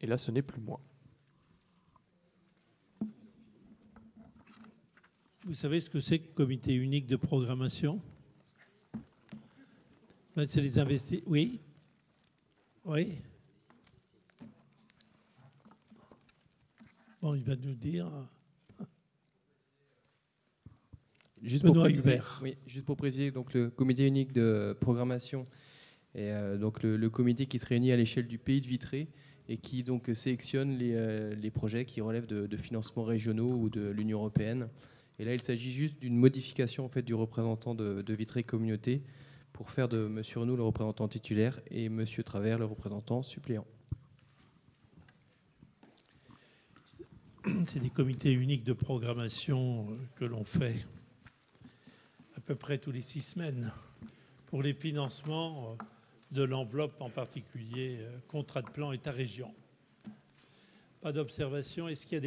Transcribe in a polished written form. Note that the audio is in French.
Et là, ce n'est plus moi. Vous savez ce que c'est que le comité unique de programmation? C'est les investissements. Oui. Oui. Bon, il va nous dire. Juste pour Benoît préciser, Hubert. oui, juste pour préciser, donc le comité unique de programmation est donc le comité qui se réunit à l'échelle du pays de Vitré et qui donc sélectionne les projets qui relèvent de financements régionaux ou de l'Union européenne. Et là, il s'agit juste d'une modification en fait du représentant de Vitré Communauté pour faire de M. Renou le représentant titulaire et M. Travers le représentant suppléant. C'est des comités uniques de programmation que l'on fait à peu près tous les 6 semaines pour les financements de l'enveloppe, en particulier contrat de plan État-région. Pas d'observation. Est-ce qu'il y a